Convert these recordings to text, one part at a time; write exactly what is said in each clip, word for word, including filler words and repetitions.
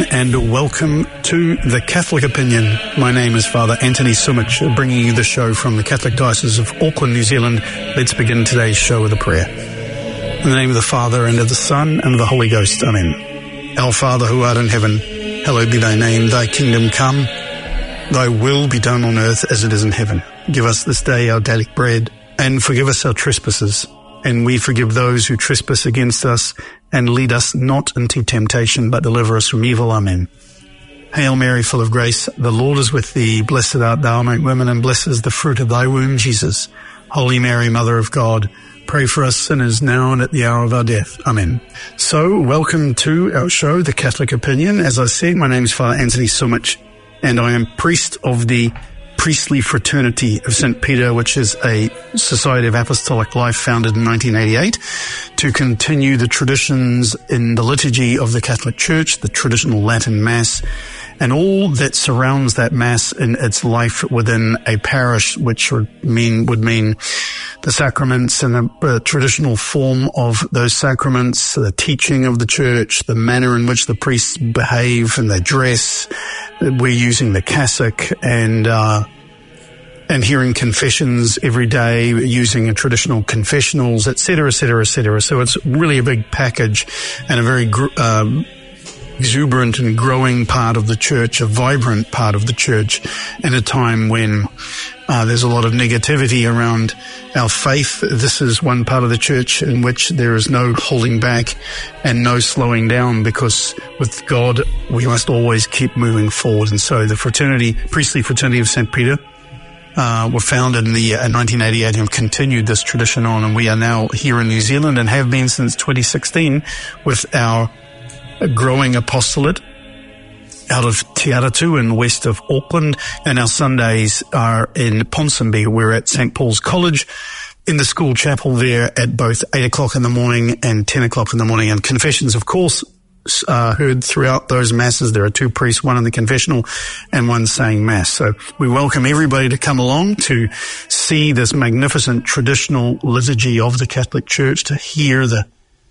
and welcome to The Catholic Opinion. My name is Father Anthony Sumich, bringing you the show from the Catholic Diocese of Auckland, New Zealand. Let's begin today's show with a prayer. In the name of the Father, and of the Son, and of the Holy Ghost. Amen. Our Father, who art in heaven, hallowed be thy name. Thy kingdom come. Thy will be done on earth as it is in heaven. Give us this day our daily bread, and forgive us our trespasses, and we forgive those who trespass against us, and lead us not into temptation, but deliver us from evil. Amen. Hail Mary, full of grace, the Lord is with thee. Blessed art thou among women, and blessed is the fruit of thy womb, Jesus. Holy Mary, Mother of God, pray for us sinners now and at the hour of our death. Amen. So, welcome to our show, The Catholic Opinion. As I said, my name is Father Anthony Sumich, and I am priest of the Priestly Fraternity of Saint Peter, which is a Society of Apostolic Life founded in nineteen eighty-eight to continue the traditions in the liturgy of the Catholic Church, the traditional Latin Mass, and all that surrounds that Mass in its life within a parish, which would mean, would mean the sacraments and the uh, traditional form of those sacraments, the teaching of the Church, the manner in which the priests behave and they dress. We're using the cassock and uh and hearing confessions every day, using a traditional confessionals, et cetera, et cetera, et cetera. So it's really a big package and a very gr- um, exuberant and growing part of the Church, a vibrant part of the Church, in a time when uh, there's a lot of negativity around our faith. This is one part of the Church in which there is no holding back and no slowing down, because with God we must always keep moving forward. And so the fraternity, Priestly Fraternity of Saint Peter, Uh, were founded in the uh, nineteen eighty-eight and have continued this tradition on, and we are now here in New Zealand and have been since twenty sixteen with our uh, growing apostolate out of Te Aratu in west of Auckland, and our Sundays are in Ponsonby. We're at Saint Paul's College in the school chapel there at both eight o'clock in the morning and ten o'clock in the morning, and confessions, of course, Uh, heard throughout those masses. There are two priests, one in the confessional and one saying mass. So we welcome everybody to come along to see this magnificent traditional liturgy of the Catholic Church, to hear the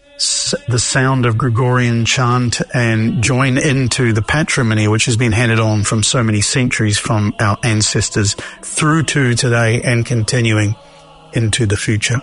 the sound of Gregorian chant and join into the patrimony which has been handed on from so many centuries from our ancestors through to today and continuing into the future.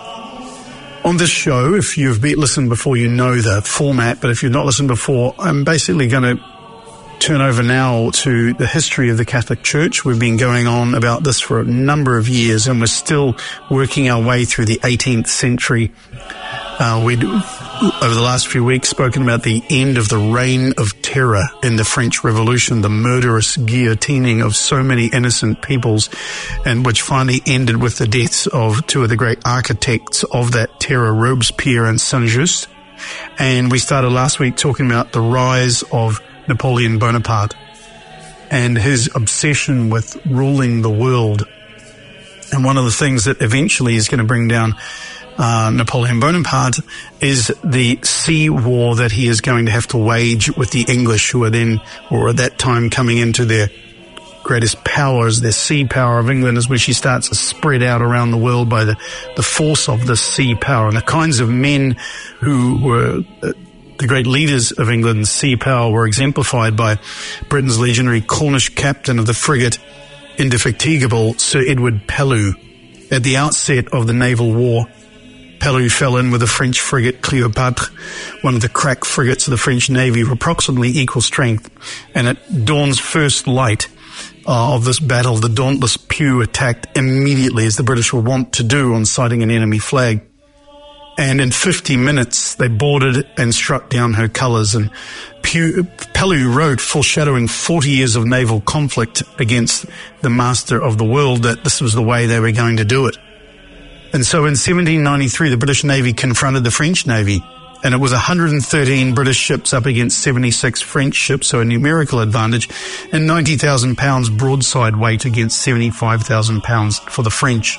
On this show, if you've been, listened before, you know the format, but if you've not listened before, I'm basically going to turn over now to the history of the Catholic Church. We've been going on about this for a number of years, and we're still working our way through the eighteenth century. Uh, we'd, over the last few weeks, spoken about the end of the reign of terror in the French Revolution, the murderous guillotining of so many innocent peoples, and which finally ended with the deaths of two of the great architects of that terror, Robespierre and Saint-Just. And we started last week talking about the rise of Napoleon Bonaparte and his obsession with ruling the world. And one of the things that eventually is going to bring down Uh, Napoleon Bonaparte is the sea war that he is going to have to wage with the English, who are then, or at that time, coming into their greatest powers, their sea power of England, is which he starts to spread out around the world by the, the force of the sea power. And the kinds of men who were uh, the great leaders of England's sea power were exemplified by Britain's legendary Cornish captain of the frigate Indefatigable, Sir Edward Pellew. At the outset of the naval war, Pellew fell in with the French frigate Cleopatre, one of the crack frigates of the French Navy of approximately equal strength. And at dawn's first light uh, of this battle, the dauntless Pellew attacked immediately, as the British were wont to do on sighting an enemy flag. And in fifty minutes, they boarded and struck down her colours. And Pellew wrote, foreshadowing forty years of naval conflict against the master of the world, that this was the way they were going to do it. And so in seventeen ninety-three, the British Navy confronted the French Navy, and it was one hundred thirteen British ships up against seventy-six French ships, so a numerical advantage, and ninety thousand pounds broadside weight against seventy-five thousand pounds for the French.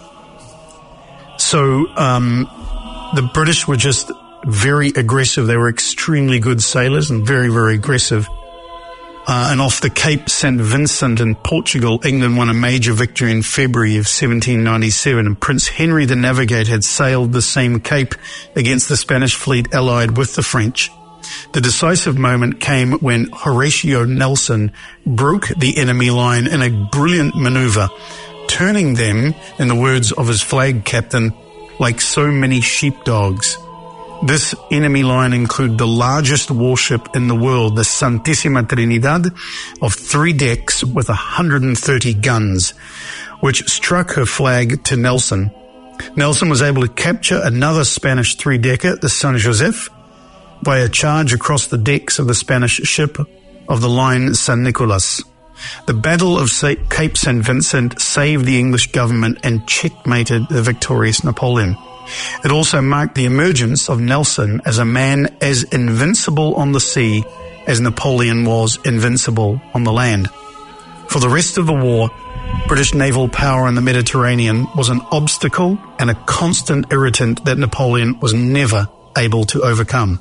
So um the British were just very aggressive. They were extremely good sailors and very, very aggressive. Uh, and off the Cape Saint Vincent in Portugal, England won a major victory in February of seventeen ninety-seven, and Prince Henry the Navigator had sailed the same cape against the Spanish fleet allied with the French. The decisive moment came when Horatio Nelson broke the enemy line in a brilliant maneuver, turning them, in the words of his flag captain, like so many sheepdogs. This enemy line included the largest warship in the world, the Santissima Trinidad, of three decks with one hundred thirty guns, which struck her flag to Nelson. Nelson was able to capture another Spanish three-decker, the San Josef, by a charge across the decks of the Spanish ship of the line San Nicolas. The Battle of Cape Saint Vincent saved the English government and checkmated the victorious Napoleon. It also marked the emergence of Nelson as a man as invincible on the sea as Napoleon was invincible on the land. For the rest of the war, British naval power in the Mediterranean was an obstacle and a constant irritant that Napoleon was never able to overcome.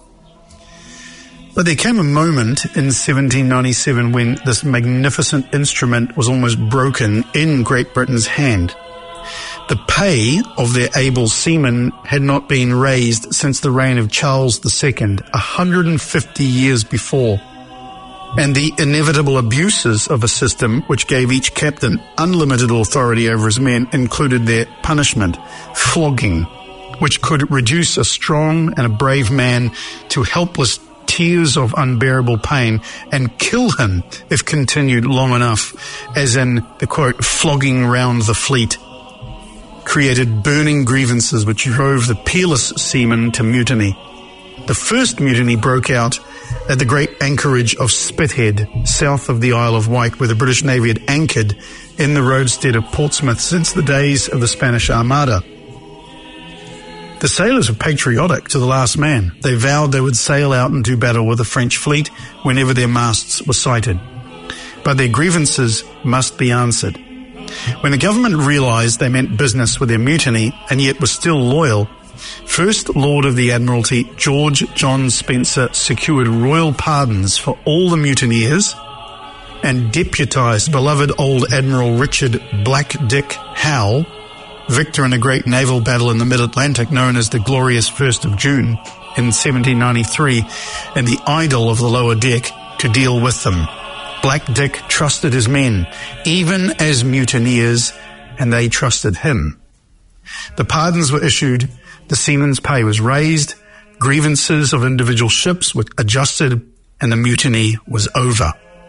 But there came a moment in seventeen ninety-seven when this magnificent instrument was almost broken in Great Britain's hand. The pay of their able seamen had not been raised since the reign of Charles the Second, one hundred fifty years before. And the inevitable abuses of a system which gave each captain unlimited authority over his men included their punishment, flogging, which could reduce a strong and a brave man to helpless tears of unbearable pain and kill him if continued long enough, as in the quote, flogging round the fleet, created burning grievances which drove the peerless seamen to mutiny. The first mutiny broke out at the great anchorage of Spithead, south of the Isle of Wight, where the British Navy had anchored in the roadstead of Portsmouth since the days of the Spanish Armada. The sailors were patriotic to the last man. They vowed they would sail out and do battle with the French fleet whenever their masts were sighted. But their grievances must be answered. When the government realised they meant business with their mutiny and yet were still loyal, First Lord of the Admiralty George John Spencer secured royal pardons for all the mutineers and deputised beloved old Admiral Richard Black Dick Howe, victor in a great naval battle in the mid-Atlantic known as the Glorious First of June in seventeen ninety-three, and the idol of the lower deck, to deal with them. Black Dick trusted his men, even as mutineers, and they trusted him. The pardons were issued, the seamen's pay was raised, grievances of individual ships were adjusted, and the mutiny was over.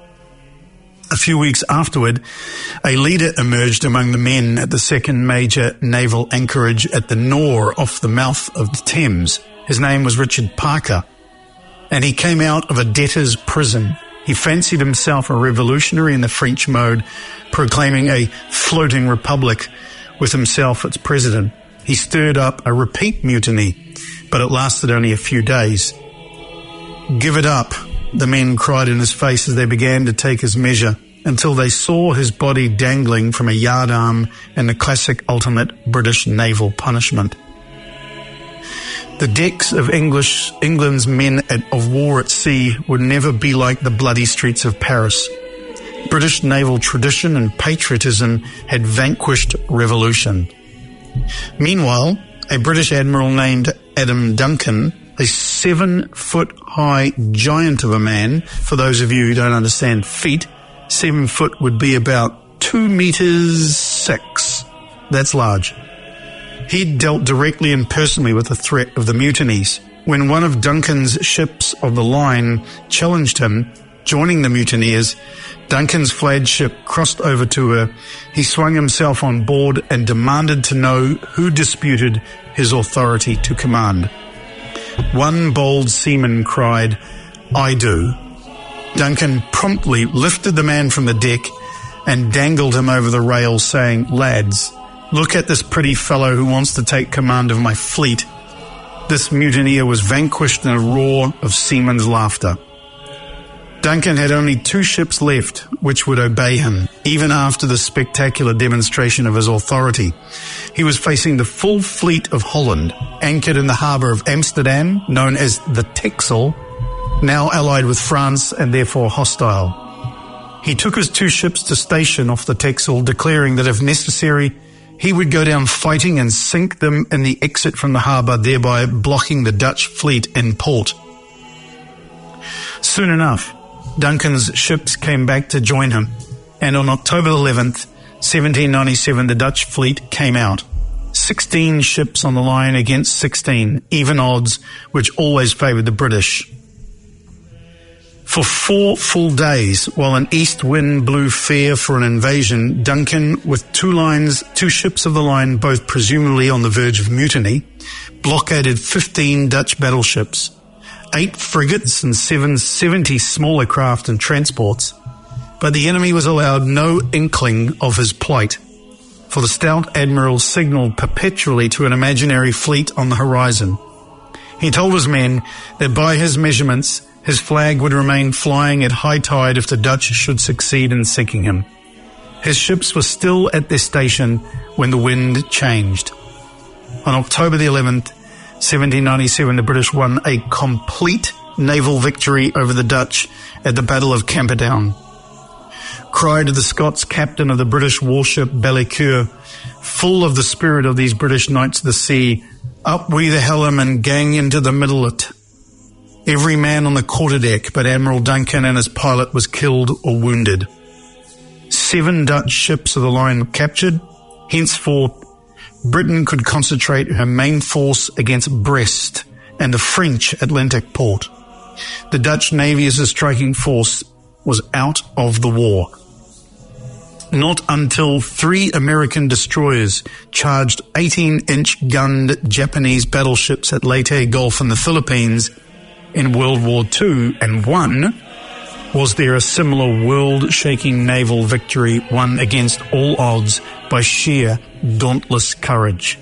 A few weeks afterward, a leader emerged among the men at the second major naval anchorage at the Nore off the mouth of the Thames. His name was Richard Parker, and he came out of a debtor's prison. He fancied himself a revolutionary in the French mode, proclaiming a floating republic with himself its president. He stirred up a repeat mutiny, but it lasted only a few days. "Give it up," the men cried in his face as they began to take his measure, until they saw his body dangling from a yardarm in the classic ultimate British naval punishment. The decks of English England's men at, of war at sea would never be like the bloody streets of Paris. British naval tradition and patriotism had vanquished revolution. Meanwhile, a British admiral named Adam Duncan, a seven-foot-high giant of a man, for those of you who don't understand feet, seven foot would be about two meters six. That's large. He'd dealt directly and personally with the threat of the mutinies. When one of Duncan's ships of the line challenged him, joining the mutineers, Duncan's flagship crossed over to her. He swung himself on board and demanded to know who disputed his authority to command. One bold seaman cried, "I do." Duncan promptly lifted the man from the deck and dangled him over the rail, saying, "Lads, look at this pretty fellow who wants to take command of my fleet." This mutineer was vanquished in a roar of seamen's laughter. Duncan had only two ships left which would obey him, even after the spectacular demonstration of his authority. He was facing the full fleet of Holland, anchored in the harbour of Amsterdam, known as the Texel, now allied with France and therefore hostile. He took his two ships to station off the Texel, declaring that if necessary, he would go down fighting and sink them in the exit from the harbour, thereby blocking the Dutch fleet in port. Soon enough, Duncan's ships came back to join him, and on October eleventh, seventeen ninety-seven, the Dutch fleet came out. Sixteen ships on the line against sixteen, even odds, which always favoured the British. For four full days, while an east wind blew fair for an invasion, Duncan, with two lines, two ships of the line, both presumably on the verge of mutiny, blockaded fifteen Dutch battleships, eight frigates and seven seventy smaller craft and transports. But the enemy was allowed no inkling of his plight, for the stout admiral signalled perpetually to an imaginary fleet on the horizon. He told his men that by his measurements, his flag would remain flying at high tide if the Dutch should succeed in sinking him. His ships were still at their station when the wind changed. On October the eleventh, seventeen ninety-seven, the British won a complete naval victory over the Dutch at the Battle of Camperdown. Cried the Scots captain of the British warship Bellicure, full of the spirit of these British knights of the sea, "Up we the helm and gang into the middle it." Every man on the quarterdeck but Admiral Duncan and his pilot was killed or wounded. Seven Dutch ships of the line were captured. Henceforth, Britain could concentrate her main force against Brest and the French Atlantic port. The Dutch Navy as a striking force was out of the war. Not until three American destroyers charged eighteen-inch gunned Japanese battleships at Leyte Gulf in the Philippines in World War Two and won was there a similar world-shaking naval victory won against all odds by sheer dauntless courage.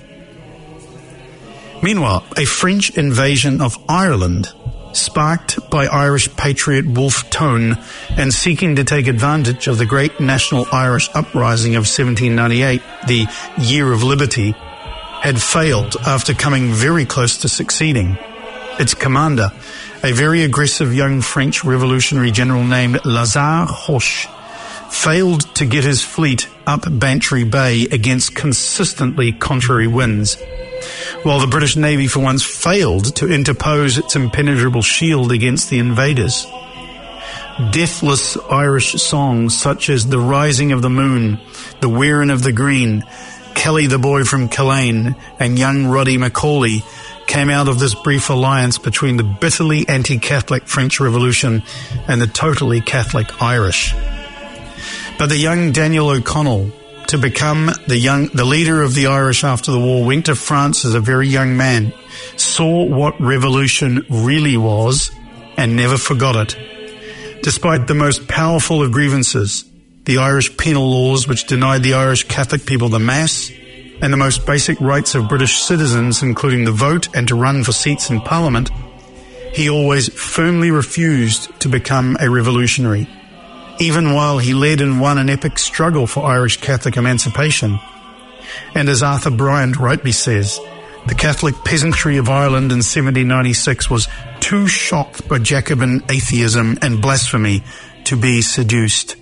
Meanwhile, a French invasion of Ireland, sparked by Irish patriot Wolfe Tone and seeking to take advantage of the great national Irish uprising of seventeen ninety-eight, the Year of Liberty, had failed after coming very close to succeeding. Its commander, a very aggressive young French revolutionary general named Lazare Hoche, failed to get his fleet up Bantry Bay against consistently contrary winds, while the British Navy for once failed to interpose its impenetrable shield against the invaders. Deathless Irish songs such as The Rising of the Moon, The Wearin' of the Green, Kelly the Boy from Killane, and Young Roddy Macaulay came out of this brief alliance between the bitterly anti-Catholic French Revolution and the totally Catholic Irish. But the young Daniel O'Connell, to become the young, the leader of the Irish after the war, went to France as a very young man, saw what revolution really was, and never forgot it. Despite the most powerful of grievances, the Irish penal laws which denied the Irish Catholic people the Mass, and the most basic rights of British citizens, including the vote and to run for seats in Parliament, he always firmly refused to become a revolutionary, even while he led and won an epic struggle for Irish Catholic emancipation. And as Arthur Bryant rightly says, the Catholic peasantry of Ireland in seventeen ninety-six was too shocked by Jacobin atheism and blasphemy to be seduced.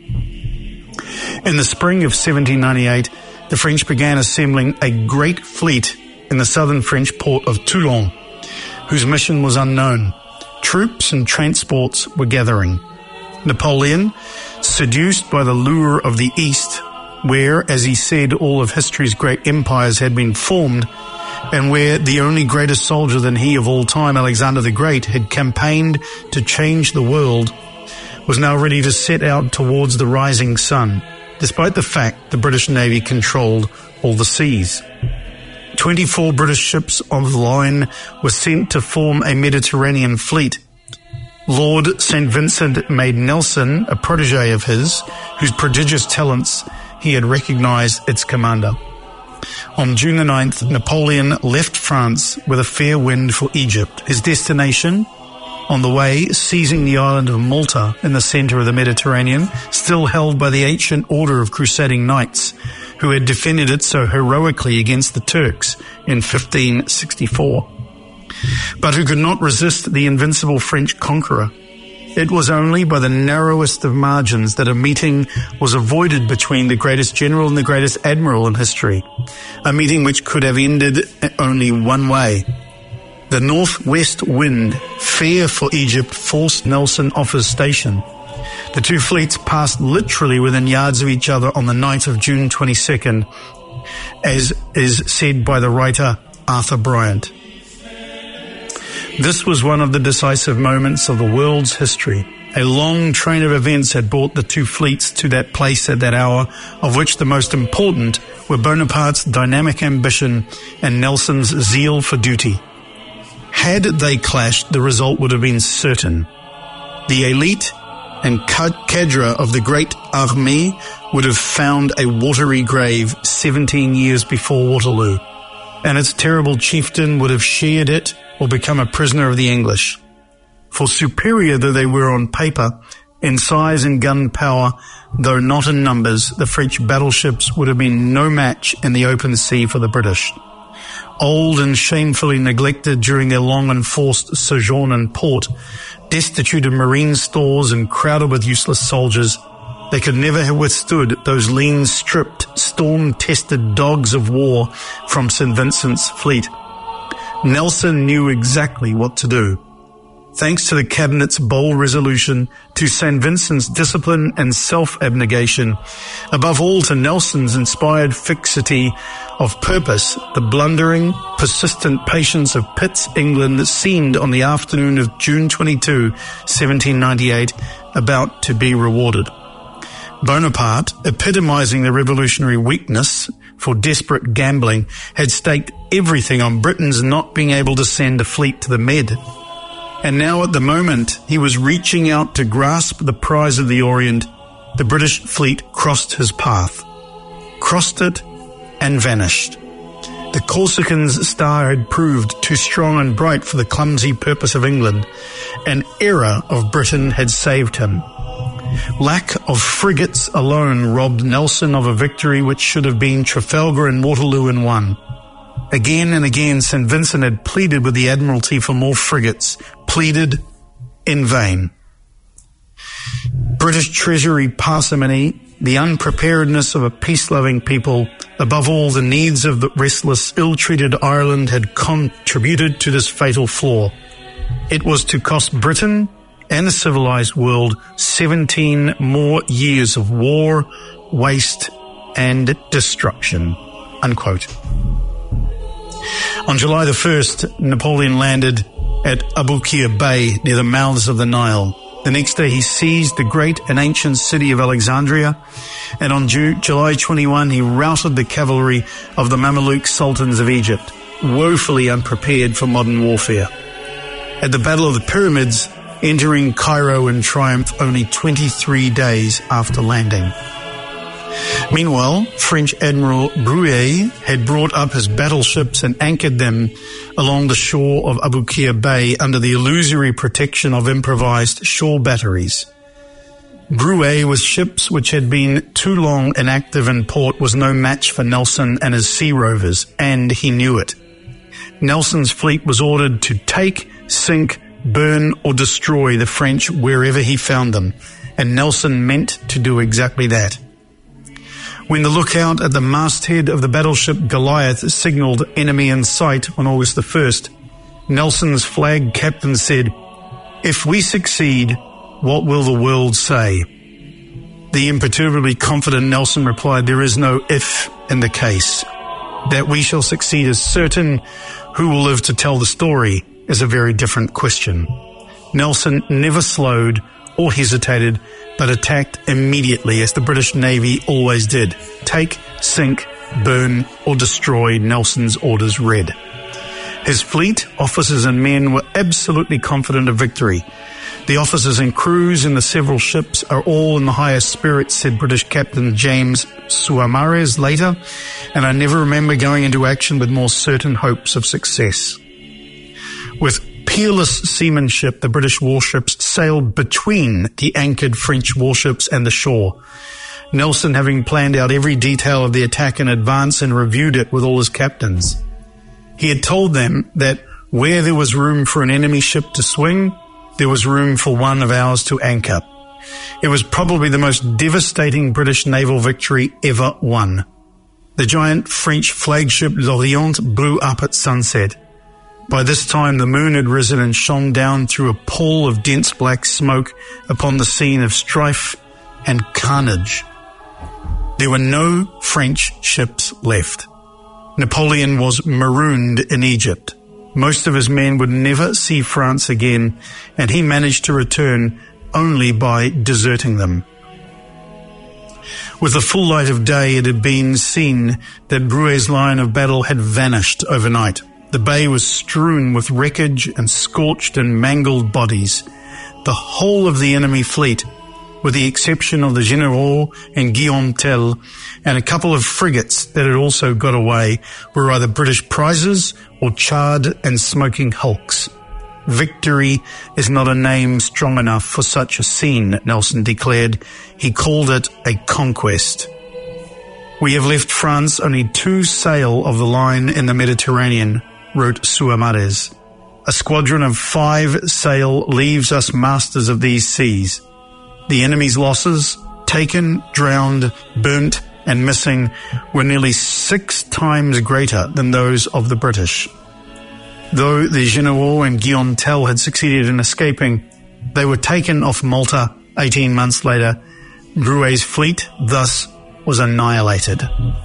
In the spring of seventeen ninety-eight, the French began assembling a great fleet in the southern French port of Toulon, whose mission was unknown. Troops and transports were gathering. Napoleon, seduced by the lure of the East, where, as he said, all of history's great empires had been formed, and where the only greater soldier than he of all time, Alexander the Great, had campaigned to change the world, was now ready to set out towards the rising sun, despite the fact the British Navy controlled all the seas. Twenty-four British ships on the line were sent to form a Mediterranean fleet. Lord Saint Vincent made Nelson a protege of his, whose prodigious talents he had recognized its commander. On June the ninth, Napoleon left France with a fair wind for Egypt. His destination, on the way, seizing the island of Malta in the center of the Mediterranean, still held by the ancient order of crusading knights, who had defended it so heroically against the Turks in fifteen sixty-four, but who could not resist the invincible French conqueror. It was only by the narrowest of margins that a meeting was avoided between the greatest general and the greatest admiral in history, a meeting which could have ended only one way. The northwest wind, fair for Egypt, forced Nelson off his station. The two fleets passed literally within yards of each other on the night of June twenty-second, as is said by the writer Arthur Bryant. This was one of the decisive moments of the world's history. A long train of events had brought the two fleets to that place at that hour, of which the most important were Bonaparte's dynamic ambition and Nelson's zeal for duty. Had they clashed, the result would have been certain. The elite and cadre of the great armée would have found a watery grave seventeen years before Waterloo, and its terrible chieftain would have shared it or become a prisoner of the English. For superior though they were on paper, in size and gun power, though not in numbers, the French battleships would have been no match in the open sea for the British. Old and shamefully neglected during their long and forced sojourn in port, destitute of marine stores and crowded with useless soldiers, they could never have withstood those lean, stripped, storm-tested dogs of war from Saint Vincent's fleet. Nelson knew exactly what to do. Thanks to the Cabinet's bold resolution, to Saint Vincent's discipline and self-abnegation, above all to Nelson's inspired fixity of purpose, the blundering, persistent patience of Pitt's England seemed on the afternoon of June twenty-second, seventeen ninety-eight, about to be rewarded. Bonaparte, epitomizing the revolutionary weakness for desperate gambling, had staked everything on Britain's not being able to send a fleet to the Med. And now at the moment he was reaching out to grasp the prize of the Orient, the British fleet crossed his path, crossed it and vanished. The Corsican's star had proved too strong and bright for the clumsy purpose of England. An error of Britain had saved him. Lack of frigates alone robbed Nelson of a victory which should have been Trafalgar and Waterloo in one. Again and again Saint Vincent had pleaded with the Admiralty for more frigates, pleaded in vain. British Treasury parsimony, the unpreparedness of a peace-loving people, above all the needs of the restless, ill-treated Ireland had contributed to this fatal flaw. It was to cost Britain and the civilized world seventeen more years of war, waste, and destruction. Unquote. On July the first, Napoleon landed at Aboukir Bay near the mouths of the Nile. The next day he seized the great and ancient city of Alexandria, and on Ju- July twenty-first he routed the cavalry of the Mameluke sultans of Egypt, woefully unprepared for modern warfare. At the Battle of the Pyramids, entering Cairo in triumph only twenty-three days after landing. Meanwhile, French Admiral Brueys had brought up his battleships and anchored them along the shore of Aboukir Bay under the illusory protection of improvised shore batteries. Brueys, with ships which had been too long inactive in port, was no match for Nelson and his sea rovers, and he knew it. Nelson's fleet was ordered to take, sink, burn or destroy the French wherever he found them, and Nelson meant to do exactly that. When the lookout at the masthead of the battleship Goliath signalled enemy in sight on August the first, Nelson's flag captain said, "If we succeed, what will the world say?" The imperturbably confident Nelson replied, "There is no if in the case. That we shall succeed is certain. Who will live to tell the story is a very different question." Nelson never slowed or hesitated, but attacked immediately, as the British Navy always did. Take, sink, burn, or destroy, Nelson's orders read. His fleet, officers and men were absolutely confident of victory. The officers and crews in the several ships are all in the highest spirits, said British Captain James Saumarez later, and I never remember going into action with more certain hopes of success. With peerless seamanship, the British warships sailed between the anchored French warships and the shore, Nelson having planned out every detail of the attack in advance and reviewed it with all his captains. He had told them that where there was room for an enemy ship to swing, there was room for one of ours to anchor. It was probably the most devastating British naval victory ever won. The giant French flagship L'Orient blew up at sunset. By this time, the moon had risen and shone down through a pall of dense black smoke upon the scene of strife and carnage. There were no French ships left. Napoleon was marooned in Egypt. Most of his men would never see France again, and he managed to return only by deserting them. With the full light of day, it had been seen that Drouet's line of battle had vanished overnight. The bay was strewn with wreckage and scorched and mangled bodies. The whole of the enemy fleet, with the exception of the General and Guillaume Tell and a couple of frigates that had also got away, were either British prizes or charred and smoking hulks. Victory is not a name strong enough for such a scene, Nelson declared. He called it a conquest. We have left France only two sail of the line in the Mediterranean, wrote Suamares. A squadron of five sail leaves us masters of these seas. The enemy's losses, taken, drowned, burnt, and missing, were nearly six times greater than those of the British. Though the General and Guillaume Tell had succeeded in escaping, they were taken off Malta eighteen months later. Drouet's fleet thus was annihilated.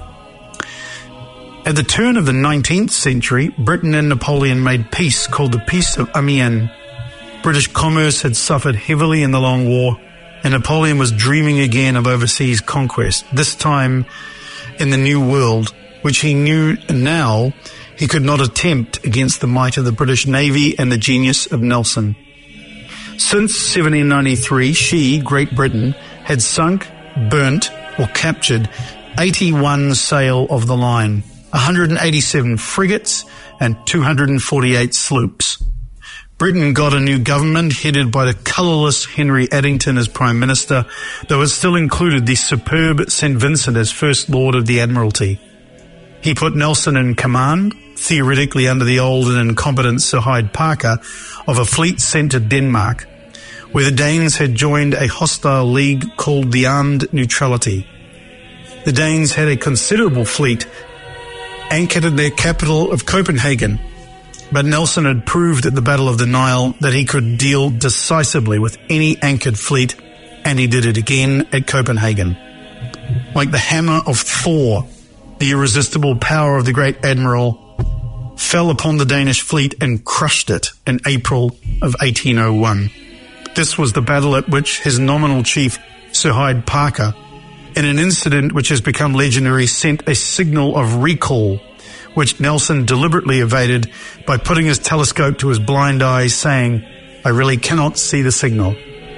At the turn of the nineteenth century, Britain and Napoleon made peace called the Peace of Amiens. British commerce had suffered heavily in the Long War, and Napoleon was dreaming again of overseas conquest, this time in the New World, which he knew now he could not attempt against the might of the British Navy and the genius of Nelson. Since seventeen ninety-three, she, Great Britain, had sunk, burnt, or captured eighty-one sail of the line, one hundred eighty-seven frigates, and two hundred forty-eight sloops. Britain got a new government headed by the colourless Henry Addington as Prime Minister, though it still included the superb Saint Vincent as First Lord of the Admiralty. He put Nelson in command, theoretically under the old and incompetent Sir Hyde Parker, of a fleet sent to Denmark, where the Danes had joined a hostile league called the Armed Neutrality. The Danes had a considerable fleet anchored in their capital of Copenhagen, but Nelson had proved at the Battle of the Nile that he could deal decisively with any anchored fleet, and he did it again at Copenhagen. Like the hammer of Thor, the irresistible power of the great admiral fell upon the Danish fleet and crushed it in April of eighteen oh one. This was the battle at which his nominal chief, Sir Hyde Parker, in an incident which has become legendary, sent a signal of recall, which Nelson deliberately evaded by putting his telescope to his blind eye, saying, "I really cannot see the signal."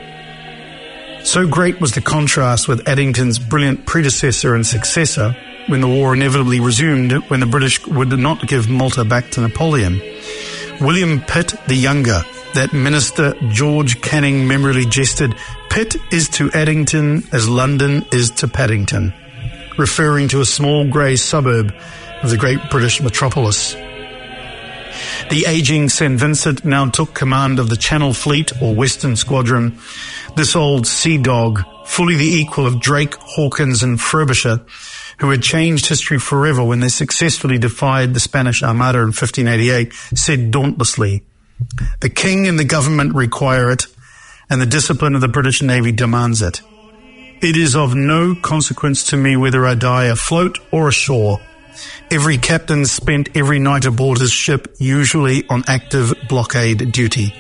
So great was the contrast with Addington's brilliant predecessor and successor when the war inevitably resumed, when the British would not give Malta back to Napoleon. William Pitt the Younger, that Minister George Canning memorially jested, "Pitt is to Addington as London is to Paddington," referring to a small grey suburb of the great British metropolis. The ageing Saint Vincent now took command of the Channel Fleet, or Western Squadron. This old sea dog, fully the equal of Drake, Hawkins and Frobisher, who had changed history forever when they successfully defied the Spanish Armada in fifteen eighty-eight, said dauntlessly, "The King and the government require it, and the discipline of the British Navy demands it. It is of no consequence to me whether I die afloat or ashore. Every captain spent every night aboard his ship, usually on active blockade duty."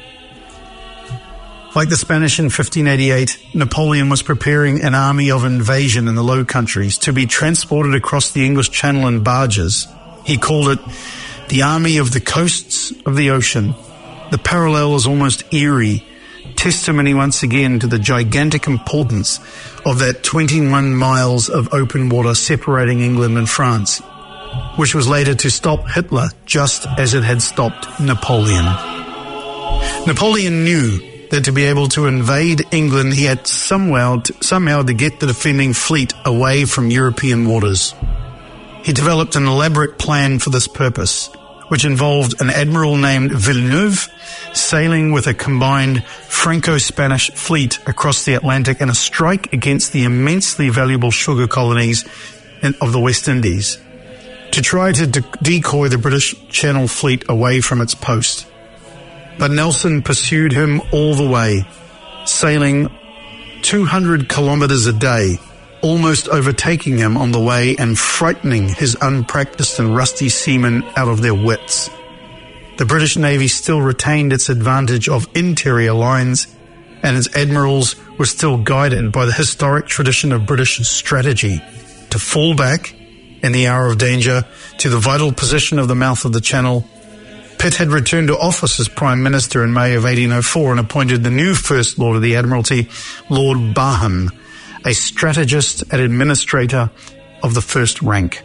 Like the Spanish in fifteen eighty-eight, Napoleon was preparing an army of invasion in the Low Countries to be transported across the English Channel in barges. He called it the Army of the Coasts of the Ocean. The parallel is almost eerie, testimony once again to the gigantic importance of that twenty-one miles of open water separating England and France, which was later to stop Hitler just as it had stopped Napoleon. Napoleon knew that to be able to invade England, he had somehow to, somehow to get the defending fleet away from European waters. He developed an elaborate plan for this purpose, which involved an admiral named Villeneuve sailing with a combined Franco-Spanish fleet across the Atlantic in a strike against the immensely valuable sugar colonies of the West Indies. to try to de- decoy the British Channel Fleet away from its post. But Nelson pursued him all the way, sailing two hundred kilometres a day, almost overtaking him on the way and frightening his unpracticed and rusty seamen out of their wits. The British Navy still retained its advantage of interior lines, and its admirals were still guided by the historic tradition of British strategy to fall back in the hour of danger to the vital position of the mouth of the Channel. Pitt had returned to office as Prime Minister in May of eighteen oh four and appointed the new First Lord of the Admiralty, Lord Barham, a strategist and administrator of the first rank,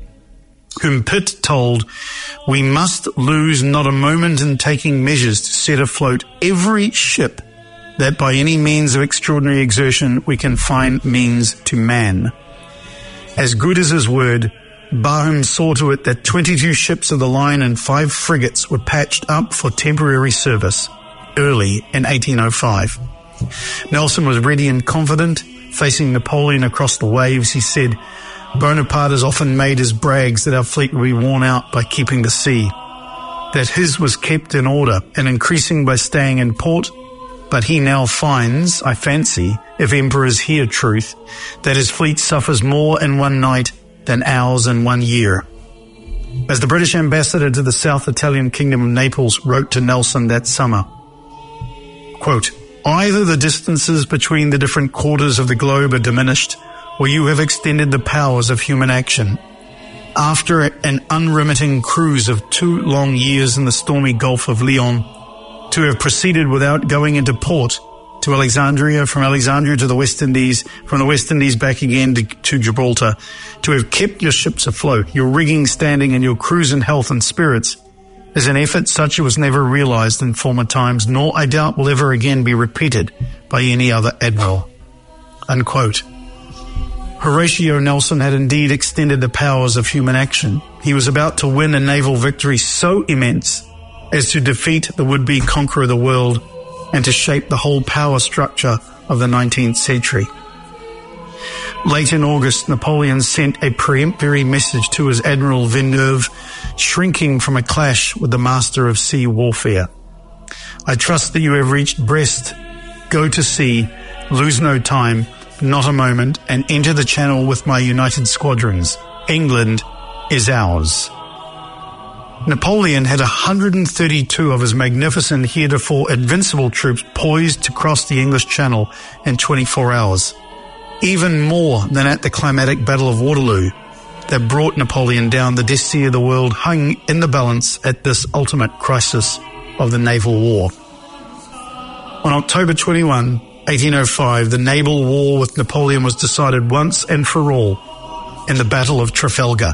whom Pitt told, "We must lose not a moment in taking measures to set afloat every ship that by any means of extraordinary exertion we can find means to man." As good as his word, Barham saw to it that twenty-two ships of the line and five frigates were patched up for temporary service early in eighteen oh five. Nelson was ready and confident. Facing Napoleon across the waves, he said, "Bonaparte has often made his brags that our fleet will be worn out by keeping the sea, that his was kept in order and increasing by staying in port, but he now finds, I fancy, if emperors hear truth, that his fleet suffers more in one night than ours in one year." As the British ambassador to the South Italian kingdom of Naples wrote to Nelson that summer, quote, "Either the distances between the different quarters of the globe are diminished, or you have extended the powers of human action. After an unremitting cruise of two long years in the stormy Gulf of Lion, to have proceeded without going into port to Alexandria, from Alexandria to the West Indies, from the West Indies back again to, to Gibraltar, to have kept your ships afloat, your rigging standing and your crews in health and spirits, is an effort such as was never realized in former times, nor I doubt will ever again be repeated by any other admiral." Unquote. Horatio Nelson had indeed extended the powers of human action. He was about to win a naval victory so immense as to defeat the would-be conqueror of the world and to shape the whole power structure of the nineteenth century. Late in August, Napoleon sent a peremptory message to his Admiral Villeneuve, shrinking from a clash with the master of sea warfare. "I trust that you have reached Brest. Go to sea, lose no time, not a moment, and enter the Channel with my united squadrons. England is ours." Napoleon had one hundred thirty-two of his magnificent, heretofore invincible troops poised to cross the English Channel in twenty-four hours. Even more than at the climatic Battle of Waterloo that brought Napoleon down, the destiny of the world hung in the balance at this ultimate crisis of the naval war. On October twenty-first, eighteen oh five, the naval war with Napoleon was decided once and for all in the Battle of Trafalgar.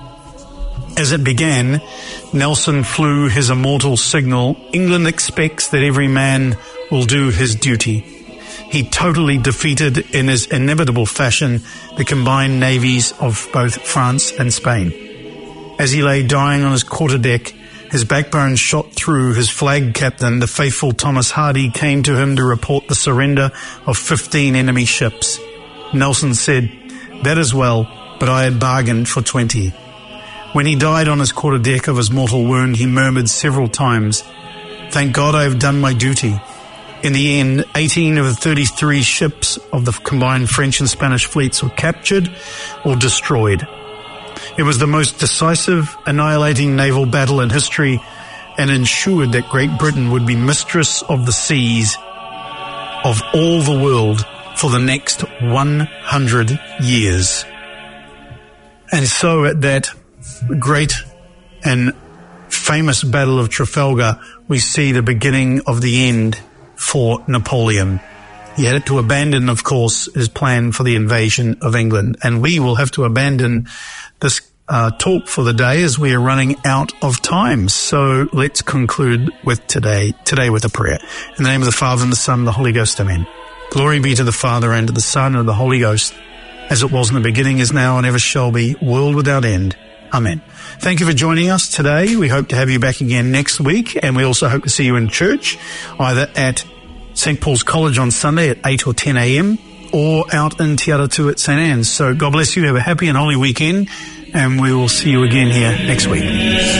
As it began, Nelson flew his immortal signal, "England expects that every man will do his duty." He totally defeated, in his inimitable fashion, the combined navies of both France and Spain. As he lay dying on his quarterdeck, his backbone shot through, his flag captain, the faithful Thomas Hardy, came to him to report the surrender of fifteen enemy ships. Nelson said, "That is well, but I had bargained for twenty." When he died on his quarterdeck of his mortal wound, he murmured several times, "Thank God I have done my duty." In the end, eighteen of the thirty-three ships of the combined French and Spanish fleets were captured or destroyed. It was the most decisive, annihilating naval battle in history and ensured that Great Britain would be mistress of the seas of all the world for the next one hundred years. And so at that great and famous Battle of Trafalgar, we see the beginning of the end for Napoleon. He had to abandon, of course, his plan for the invasion of England. And we will have to abandon this uh, talk for the day as we are running out of time. So let's conclude with today, today with a prayer. In the name of the Father, and the Son, and the Holy Ghost, amen. Glory be to the Father, and to the Son, and to the Holy Ghost, as it was in the beginning, is now, and ever shall be, world without end. Amen. Thank you for joining us today. We hope to have you back again next week, and we also hope to see you in church, either at Saint Paul's College on Sunday at eight or ten a.m. or out in Te Aratū at Saint Anne's. So God bless you. Have a happy and holy weekend, and we will see you again here next week.